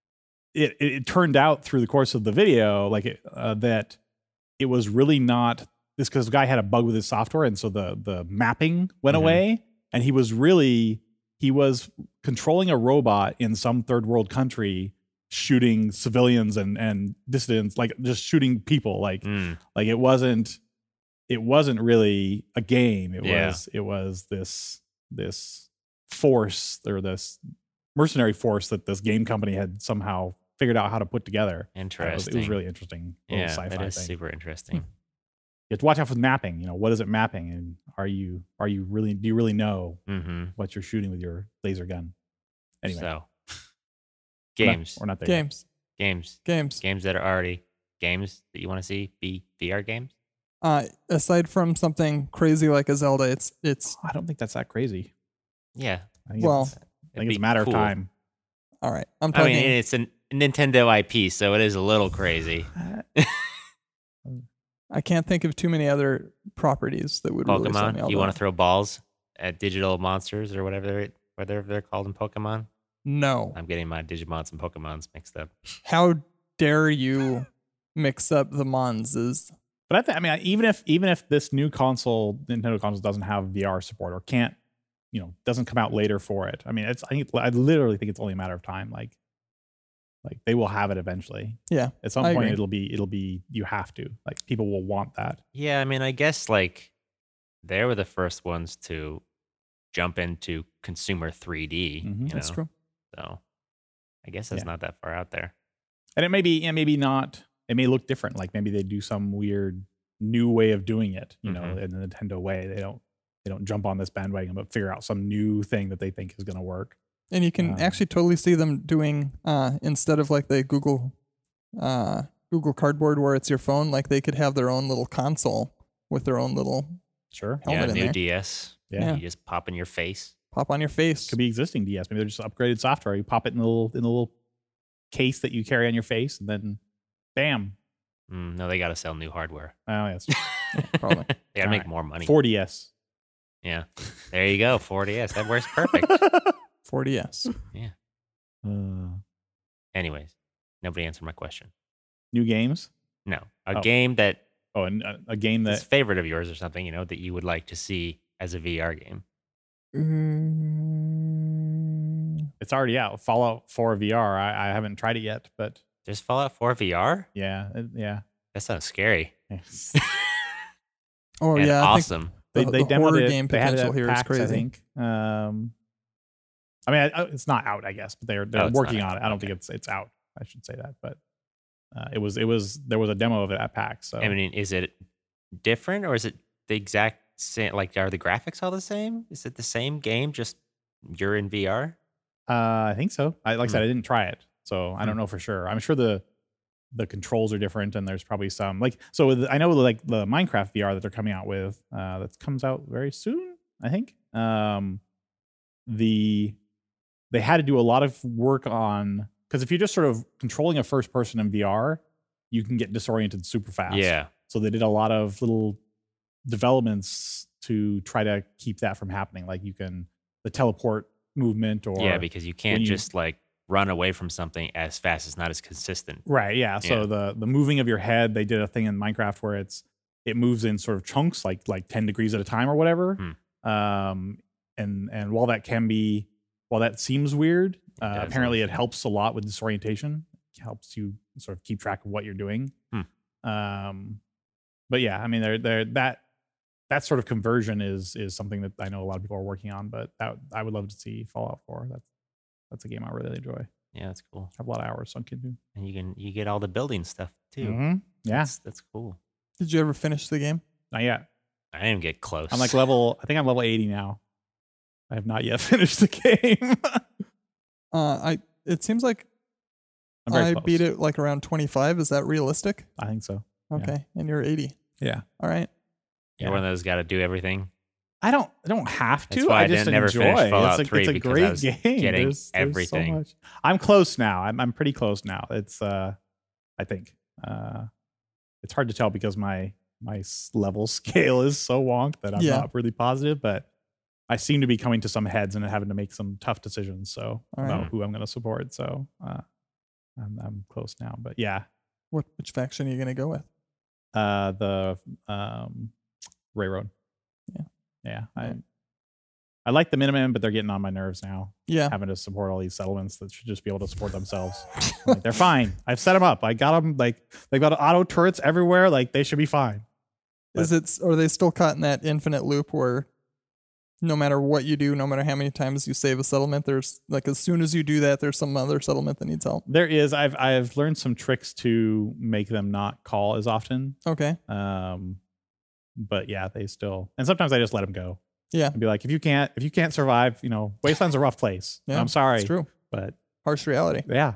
Speaker 3: it, it it turned out through the course of the video like it, uh, that it was really not this because the guy had a bug with his software, and so the the mapping went
Speaker 1: Mhm.
Speaker 3: away, and he was really he was controlling a robot in some third world country, shooting civilians and and dissidents, like just shooting people, like
Speaker 1: Mm.
Speaker 3: like it wasn't it wasn't really a game. It
Speaker 1: Yeah.
Speaker 3: was it was this this force or this mercenary force that this game company had somehow figured out how to put together. It was,
Speaker 1: Interesting.
Speaker 3: it was really interesting. Little
Speaker 1: yeah,
Speaker 3: sci-fi
Speaker 1: that is
Speaker 3: thing.
Speaker 1: super interesting.
Speaker 3: You have to watch out with mapping. You know, what is it mapping, and are you are you really do you really know
Speaker 1: Mm-hmm.
Speaker 3: what you're shooting with your laser gun? Anyway,
Speaker 1: So,
Speaker 3: we're not-
Speaker 1: games,
Speaker 3: We're not there. yet.
Speaker 2: Games.
Speaker 1: games,
Speaker 2: Games.
Speaker 1: games that are already games that you want to see be V R games.
Speaker 2: Uh, aside from something crazy like a Zelda, it's it's
Speaker 3: I don't think that's that crazy.
Speaker 1: Yeah,
Speaker 3: I think
Speaker 2: Well,
Speaker 3: it's, I
Speaker 1: it'd
Speaker 3: think it's a
Speaker 1: be
Speaker 3: matter
Speaker 1: cool.
Speaker 3: of time.
Speaker 2: all right. I'm
Speaker 1: I
Speaker 2: talking.
Speaker 1: mean, it's a Nintendo I P, so it is a little crazy.
Speaker 2: I can't think of too many other properties that would really set me
Speaker 1: Pokemon.
Speaker 2: all
Speaker 1: You want to
Speaker 2: off.
Speaker 1: throw balls at digital monsters or whatever they're whatever they're called in Pokemon.
Speaker 2: No.
Speaker 1: I'm getting my Digimons and Pokemons mixed up.
Speaker 2: How dare you mix up the Monses?
Speaker 3: But I, th- I mean, I- even if even if this new console, Nintendo console, doesn't have V R support or can't, you know, doesn't come out later for it. I mean, it's I think I literally think it's only a matter of time. Like, like they will have it eventually.
Speaker 2: Yeah,
Speaker 3: At some
Speaker 2: I
Speaker 3: point,
Speaker 2: agree.
Speaker 3: it'll be it'll be you have to like people will want that.
Speaker 1: Yeah, I mean, I guess like they were the first ones to jump into consumer three D.
Speaker 3: Mhm.
Speaker 1: you
Speaker 2: That's
Speaker 1: know?
Speaker 2: true.
Speaker 1: So I guess that's
Speaker 3: Yeah.
Speaker 1: not that far out there.
Speaker 3: And it may be, yeah, maybe not. It may look different. Like maybe they do some weird new way of doing it. You know,
Speaker 1: Mhm.
Speaker 3: in the Nintendo way. They don't they don't jump on this bandwagon, but figure out some new thing that they think is going to work.
Speaker 2: And you can
Speaker 3: Um,
Speaker 2: actually totally see them doing uh, instead of like the Google uh, Google Cardboard where it's your phone, like they could have their own little console with their own little
Speaker 3: Sure.
Speaker 2: helmet
Speaker 1: yeah,
Speaker 2: in
Speaker 1: new
Speaker 2: there.
Speaker 1: D S.
Speaker 3: Yeah.
Speaker 2: Yeah.
Speaker 1: You just pop in your face.
Speaker 2: Pop on your face.
Speaker 3: Could be existing D S. Maybe they're just upgraded software. You pop it in the little in the little case that you carry on your face, and then bam.
Speaker 1: Mm, no, they got to sell new hardware.
Speaker 3: Oh yes.
Speaker 2: probably.
Speaker 1: They got to
Speaker 3: All
Speaker 1: make
Speaker 3: right.
Speaker 1: more money.
Speaker 3: four D S.
Speaker 1: Yeah. There you go. four D S. That works perfect.
Speaker 2: four D S.
Speaker 3: Uh,
Speaker 1: Anyways, nobody answered my question.
Speaker 3: new games.
Speaker 1: No. A
Speaker 3: Oh.
Speaker 1: game that
Speaker 3: Oh, and a, a game
Speaker 1: is
Speaker 3: that
Speaker 1: favorite of yours or something, you know, that you would like to see as a V R game.
Speaker 2: Mm,
Speaker 3: it's already out. Fallout four V R. I, I haven't tried it yet, but
Speaker 1: Just Fallout four V R?
Speaker 3: yeah, it- yeah.
Speaker 1: That sounds scary.
Speaker 3: Yes.
Speaker 2: oh
Speaker 1: and
Speaker 2: yeah, I think
Speaker 1: awesome.
Speaker 3: they
Speaker 2: the,
Speaker 3: they
Speaker 2: the
Speaker 3: demoed
Speaker 2: horror
Speaker 3: it.
Speaker 2: game
Speaker 3: They had it
Speaker 2: potential
Speaker 3: at
Speaker 2: here is
Speaker 3: PAX,
Speaker 2: crazy.
Speaker 3: I think. Um, I mean, I, it's not out, I guess, but they're they're
Speaker 1: Oh, it's not
Speaker 3: working on
Speaker 1: out.
Speaker 3: it. I don't
Speaker 1: Okay.
Speaker 3: think it's it's out. I should say that, but uh, it was it was there was a demo of it at PAX. So
Speaker 1: I mean, is it different or is it the exact same? Like, are the graphics all the same? Is it the same game, just you're in V R?
Speaker 3: uh, I think so. I like I said,
Speaker 1: Hmm.
Speaker 3: I didn't try it, so I don't know for sure. I'm sure the the controls are different, and there's probably some like so. With, I know like the Minecraft V R that they're coming out with uh, that comes out very soon. I think um, the they had to do a lot of work on because if you're just sort of controlling a first person in V R, you can get disoriented super fast.
Speaker 1: Yeah.
Speaker 3: So they did a lot of little developments to try to keep that from happening. Like you can the teleport movement or
Speaker 1: Yeah, because you can't
Speaker 3: you-
Speaker 1: just like run away from something as fast. It's not as consistent.
Speaker 3: right. Yeah. So
Speaker 1: Yeah.
Speaker 3: the the moving of your head, they did a thing in Minecraft where it's it moves in sort of chunks, like like ten degrees at a time or whatever.
Speaker 1: Hmm.
Speaker 3: Um, and and while that can be while that seems weird, uh,
Speaker 1: does
Speaker 3: apparently it
Speaker 1: also.
Speaker 3: helps a lot with disorientation. It helps you sort of keep track of what you're doing.
Speaker 1: Hmm.
Speaker 3: Um, but yeah, I mean, they're, they're, that that sort of conversion is is something that I know a lot of people are working on. But that I would love to see Fallout four. That's that's a game I really enjoy.
Speaker 1: Yeah, that's cool.
Speaker 3: Have a lot of hours sunk into.
Speaker 1: And you can you get all the building stuff too.
Speaker 3: Mhm. Yeah,
Speaker 1: That's, that's cool.
Speaker 2: Did you ever finish the game?
Speaker 3: not yet.
Speaker 1: I didn't get close.
Speaker 3: I'm like level. I think I'm level eighty now. I have not yet finished the game.
Speaker 2: Uh, I. It seems like
Speaker 3: I'm very
Speaker 2: I
Speaker 3: close.
Speaker 2: beat it like around twenty-five. Is that realistic?
Speaker 3: I think so. Yeah.
Speaker 2: Okay, and you're eighty.
Speaker 3: Yeah.
Speaker 2: All right.
Speaker 1: You're one of those got to do everything.
Speaker 3: I don't. I don't have to.
Speaker 1: That's why I
Speaker 3: just
Speaker 1: didn't never
Speaker 3: enjoy.
Speaker 1: finish Fallout
Speaker 3: it's a,
Speaker 1: three
Speaker 3: it's a
Speaker 1: because I
Speaker 3: great
Speaker 1: was
Speaker 3: game.
Speaker 1: getting
Speaker 3: There's- there's so
Speaker 1: everything.
Speaker 3: much. I'm close now. I'm I'm pretty close now. It's uh, I think uh, it's hard to tell because my my s- level scale is so wonk that I'm
Speaker 2: Yeah.
Speaker 3: not really positive. But I seem to be coming to some heads and having to make some tough decisions. So
Speaker 2: All
Speaker 3: about
Speaker 1: right.
Speaker 3: who I'm going to support. So uh, I'm I'm close now. But yeah,
Speaker 2: What which faction are you gonna go with?
Speaker 3: uh, the um, Railroad.
Speaker 2: Yeah.
Speaker 3: Yeah. I
Speaker 2: Yeah.
Speaker 3: I like the minimum, but they're getting on my nerves now.
Speaker 2: Yeah.
Speaker 3: Having to support all these settlements that should just be able to support themselves. Like, they're fine. I've set them up. I got them. Like they've got auto turrets everywhere. Like they should be fine.
Speaker 2: Is it? Are they still caught in that infinite loop where no matter what you do, no matter how many times you save a settlement, there's like as soon as you do that, there's some other settlement that needs help.
Speaker 3: There is. I've I've learned some tricks to make them not call as often.
Speaker 2: Okay.
Speaker 3: Um, but yeah, they still. And sometimes I just let them go.
Speaker 2: Yeah.
Speaker 3: And be like, if you can't, if you can't survive, you know, Wasteland's a rough place.
Speaker 2: Yeah.
Speaker 3: I'm sorry,
Speaker 2: It's true.
Speaker 3: but
Speaker 2: Harsh reality.
Speaker 3: yeah,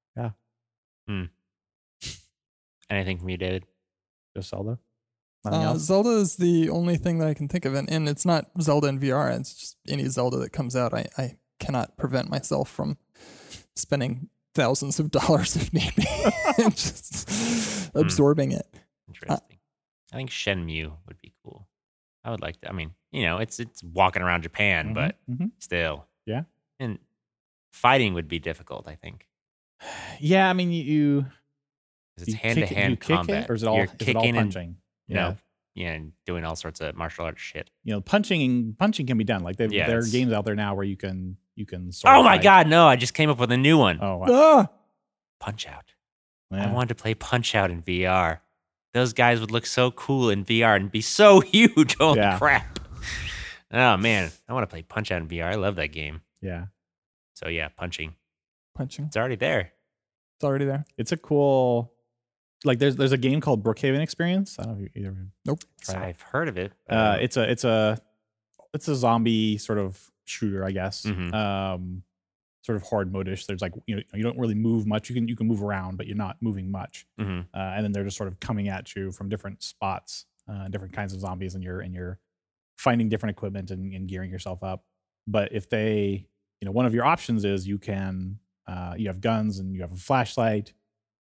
Speaker 1: Anything from you, David?
Speaker 3: just Zelda. Nothing
Speaker 2: Uh,
Speaker 3: else.
Speaker 2: Zelda is the only thing that I can think of, and, and it's not Zelda in V R. It's just any Zelda that comes out. I, I cannot prevent myself from spending thousands of dollars if need be, and just absorbing it.
Speaker 1: Interesting. I think Shenmue would be cool. I would like to. I mean, you know, it's it's walking around Japan,
Speaker 3: Mhm,
Speaker 1: but
Speaker 3: mhm.
Speaker 1: still.
Speaker 3: Yeah.
Speaker 1: And fighting would be difficult, I think.
Speaker 3: Yeah, I mean, you, you
Speaker 1: 'Cause
Speaker 3: you
Speaker 1: it's hand to
Speaker 3: kick it- you
Speaker 1: hand
Speaker 3: kick
Speaker 1: combat.
Speaker 3: it, or is it all
Speaker 1: You're
Speaker 3: is it all
Speaker 1: kicking and
Speaker 3: punching?
Speaker 1: no, yeah, and doing all sorts of martial arts shit.
Speaker 3: You know, punching punching can be done. Like they've,
Speaker 1: Yeah,
Speaker 3: there are
Speaker 1: it's-
Speaker 3: games out there now where you can you can. sword
Speaker 1: Oh my
Speaker 3: fight.
Speaker 1: god, no! I just came up with a new one.
Speaker 3: Oh, wow.
Speaker 2: Ah!
Speaker 1: Punch Out.
Speaker 3: Yeah.
Speaker 1: I wanted to play Punch Out in V R. Those guys would look so cool in V R and be so huge. Holy
Speaker 3: Yeah.
Speaker 1: crap! Oh man, I want to play Punch Out in V R. I love that game.
Speaker 3: yeah,
Speaker 1: So yeah, punching.
Speaker 2: Punching.
Speaker 1: It's already there.
Speaker 2: It's already there.
Speaker 3: it's a cool. Like there's there's a game called Brookhaven Experience. I don't know if you either.
Speaker 2: Nope.
Speaker 3: Tried it.
Speaker 1: I've heard of it. but I
Speaker 3: Uh,
Speaker 1: don't-
Speaker 3: it's a it's a it's a zombie sort of shooter, I guess.
Speaker 1: Mhm.
Speaker 3: Um, sort of horde modish. There's like you know you don't really move much. You can you can move around, but you're not moving much.
Speaker 1: Mhm.
Speaker 3: Uh, and then they're just sort of coming at you from different spots, uh, different kinds of zombies, and you're and you're finding different equipment and, and gearing yourself up. But if they, you know, one of your options is you can, uh, you have guns and you have a flashlight,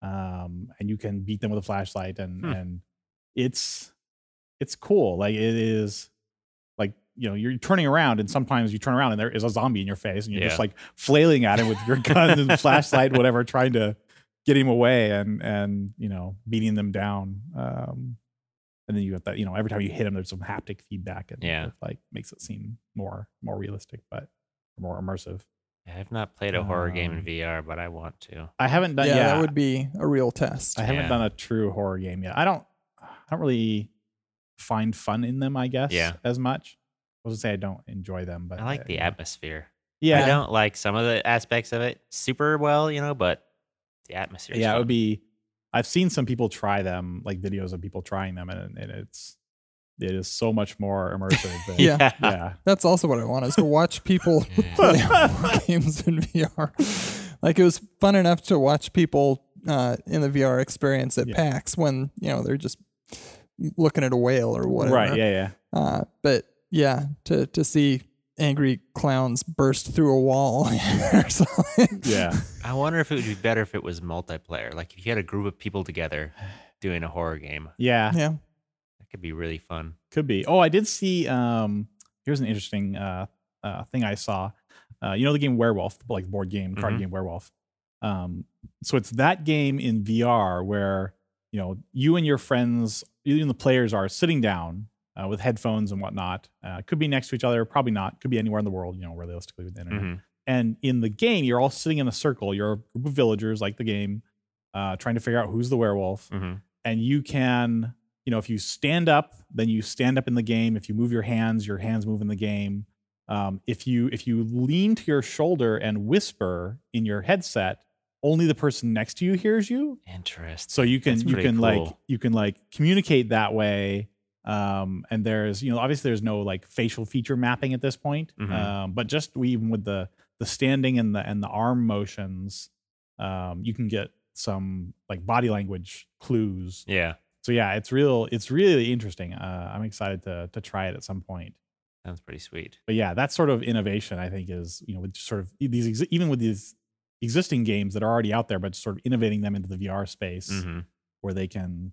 Speaker 3: um, and you can beat them with a flashlight, and
Speaker 1: Hmm.
Speaker 3: and it's it's cool. Like it is, like you know, you're turning around, and sometimes you turn around and there is a zombie in your face, and you're
Speaker 1: Yeah.
Speaker 3: just like flailing at him with your gun and flashlight, whatever, trying to get him away, and and you know, beating them down. Um, and then you have that, you know, every time you hit him, there's some haptic feedback, and
Speaker 1: Yeah.
Speaker 3: it, like makes it seem more more realistic, but more immersive.
Speaker 1: I've not played a horror game in
Speaker 3: Um,
Speaker 1: V R, but I want to.
Speaker 3: I haven't done.
Speaker 2: yeah,
Speaker 3: Yeah,
Speaker 2: that would be a real test.
Speaker 3: I haven't
Speaker 1: Yeah.
Speaker 3: done a true horror game yet. I don't. I don't really find fun in them, I guess,
Speaker 1: Yeah.
Speaker 3: as much. I was gonna say I don't enjoy them, but
Speaker 1: I like
Speaker 3: uh,
Speaker 1: the
Speaker 3: yeah.
Speaker 1: atmosphere.
Speaker 3: Yeah,
Speaker 1: I don't like some of the aspects of it super well, you know, but the atmosphere is
Speaker 3: yeah, it
Speaker 1: fun.
Speaker 3: would be. I've seen some people try them, like videos of people trying them, and, and it's it is so much more immersive. Than,
Speaker 2: Yeah.
Speaker 3: yeah,
Speaker 2: That's also what I want, is to watch people play horror games in V R. Like, it was fun enough to watch people uh, in the V R experience at
Speaker 3: Yeah.
Speaker 2: PAX when, you know, they're just looking at a whale or whatever.
Speaker 3: right. Yeah, yeah.
Speaker 2: Uh, but yeah, to to see angry clowns burst through a wall or something.
Speaker 3: Yeah.
Speaker 1: I wonder if it would be better if it was multiplayer. Like if you had a group of people together doing a horror game,
Speaker 3: Yeah.
Speaker 2: Yeah.
Speaker 1: that could be really fun.
Speaker 3: Could be. Oh, I did see. Um, here's an interesting uh, uh, thing I saw. Uh, you know the game Werewolf, like the board game, card
Speaker 1: Mhm.
Speaker 3: game Werewolf. Um, so it's that game in V R where you know you and your friends, even the players, are sitting down uh, with headphones and whatnot. Uh, could be next to each other, probably not. Could be anywhere in the world. You know, realistically with the internet.
Speaker 1: Mhm.
Speaker 3: And in the game, you're all sitting in a circle. You're a group of villagers, like the game, uh, trying to figure out who's the werewolf.
Speaker 1: Mhm.
Speaker 3: And you can, you know, if you stand up, then you stand up in the game. If you move your hands, your hands move in the game. Um, if you if you lean to your shoulder and whisper in your headset, only the person next to you hears you.
Speaker 1: Interesting.
Speaker 3: So you can
Speaker 1: That's
Speaker 3: you
Speaker 1: pretty
Speaker 3: can like
Speaker 1: cool.
Speaker 3: you can like communicate that way. Um, and there's you know obviously there's no like facial feature mapping at this point.
Speaker 1: Mhm.
Speaker 3: Um, but just even with the the standing and the and the arm motions, um, you can get some like body language clues.
Speaker 1: Yeah,
Speaker 3: So yeah, it's real. It's really interesting. Uh, I'm excited to to try it at some point.
Speaker 1: sounds pretty sweet.
Speaker 3: But yeah, that sort of innovation, I think, is you know with sort of these exi- even with these existing games that are already out there, but sort of innovating them into the V R space
Speaker 1: hmm
Speaker 3: where they can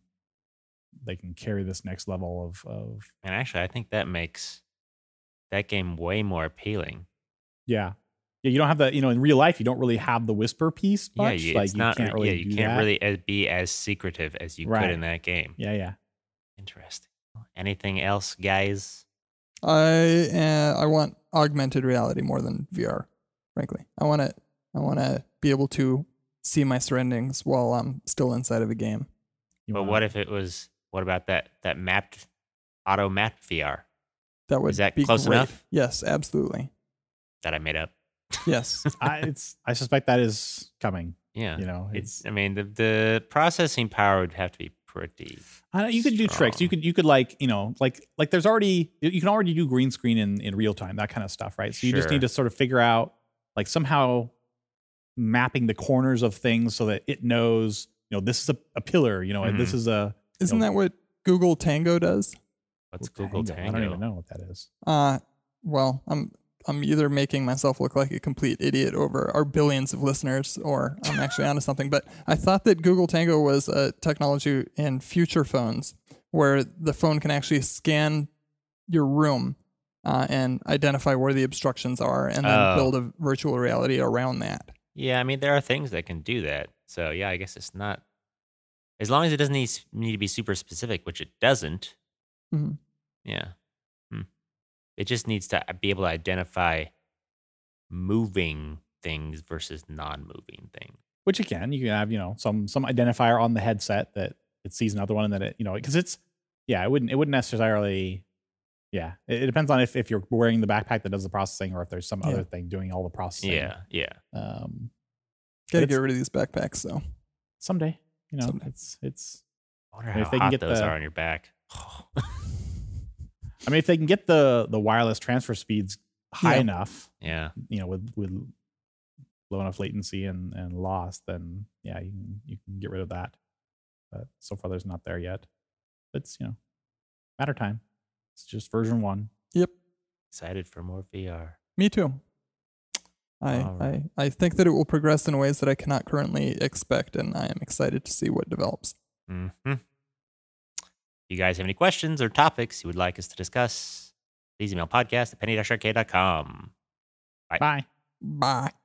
Speaker 3: they can carry this next level of of
Speaker 1: And actually, I think that makes that game way more appealing.
Speaker 3: yeah. Yeah, you don't have the you know in real life you don't really have the whisper piece
Speaker 1: Yeah,
Speaker 3: much.
Speaker 1: you,
Speaker 3: like
Speaker 1: it's
Speaker 3: you
Speaker 1: not.
Speaker 3: can't
Speaker 1: re-
Speaker 3: really
Speaker 1: yeah, you
Speaker 3: do
Speaker 1: can't
Speaker 3: that.
Speaker 1: really as, be as secretive as you
Speaker 3: Right.
Speaker 1: could in that game.
Speaker 3: Yeah, yeah.
Speaker 1: Interesting. Anything else, guys?
Speaker 2: I uh, I want augmented reality more than V R. Frankly, I want to I want to be able to see my surroundings while I'm still inside of a game.
Speaker 3: You
Speaker 1: But
Speaker 3: wanna-
Speaker 1: what if it was? What about that that mapped auto mapped V R
Speaker 2: That would
Speaker 1: Is that
Speaker 2: be
Speaker 1: close
Speaker 2: great.
Speaker 1: enough?
Speaker 2: Yes, absolutely.
Speaker 1: that I made up?
Speaker 2: Yes.
Speaker 3: I, it's I suspect that is coming.
Speaker 1: Yeah,
Speaker 3: You know,
Speaker 1: it's.
Speaker 3: it's
Speaker 1: I mean, the the processing power would have to be pretty.
Speaker 3: I don't, you could do tricks. You
Speaker 1: strong.
Speaker 3: could you could like you know like like there's already you can already do green screen in in real time, that kind of stuff, right? So you just
Speaker 1: Sure.
Speaker 3: need to sort of figure out like somehow mapping the corners of things so that it knows you know this is a, a pillar, you know, and this
Speaker 1: Mhm.
Speaker 3: is a
Speaker 2: Isn't
Speaker 3: know-
Speaker 2: that what Google Tango does?
Speaker 1: What's Google Tango?
Speaker 3: I don't even know what that is.
Speaker 2: Uh, well, I'm I'm either making myself look like a complete idiot over our billions of listeners, or I'm actually onto something. But I thought that Google Tango was a technology in future phones where the phone can actually scan your room uh, and identify where the obstructions are, and then
Speaker 1: Oh.
Speaker 2: build a virtual reality around that.
Speaker 1: Yeah, I mean, there are things that can do that. So yeah, I guess it's not as long as it doesn't need, need to be super specific, which it doesn't.
Speaker 2: Mhm.
Speaker 1: Yeah. Hmm. It just needs to be able to identify moving things versus non-moving things.
Speaker 3: Which you can you can have you know some some identifier on the headset that it sees another one and that it you know because it's yeah it wouldn't it wouldn't necessarily yeah it, it depends on if if you're wearing the backpack that does the processing or if there's some
Speaker 2: Yeah.
Speaker 3: other thing doing all the processing.
Speaker 1: Yeah, yeah.
Speaker 3: Um,
Speaker 2: Got to
Speaker 3: it's-
Speaker 2: get rid of these backpacks, though.
Speaker 3: someday you know
Speaker 2: Someday.
Speaker 3: it's it's
Speaker 1: I wonder
Speaker 3: I mean,
Speaker 1: how
Speaker 3: if they can
Speaker 1: hot
Speaker 3: get
Speaker 1: those
Speaker 3: the-
Speaker 1: are on your back.
Speaker 3: I mean if they can get the the wireless transfer speeds high
Speaker 2: Yeah.
Speaker 3: enough
Speaker 1: yeah.
Speaker 3: you know with with low enough latency and and loss, then yeah you can you can get rid of that. But so far there's not there yet. It's you know matter of time. It's just version one.
Speaker 2: Yep.
Speaker 1: Excited for more V R.
Speaker 2: Me too. I,
Speaker 1: All right.
Speaker 2: I I think that it will progress in ways that I cannot currently expect, and I am excited to see what develops.
Speaker 1: Mm-hmm. If you guys have any questions or topics you would like us to discuss, please email podcast at penny arcade dot com.
Speaker 3: Bye.
Speaker 2: Bye.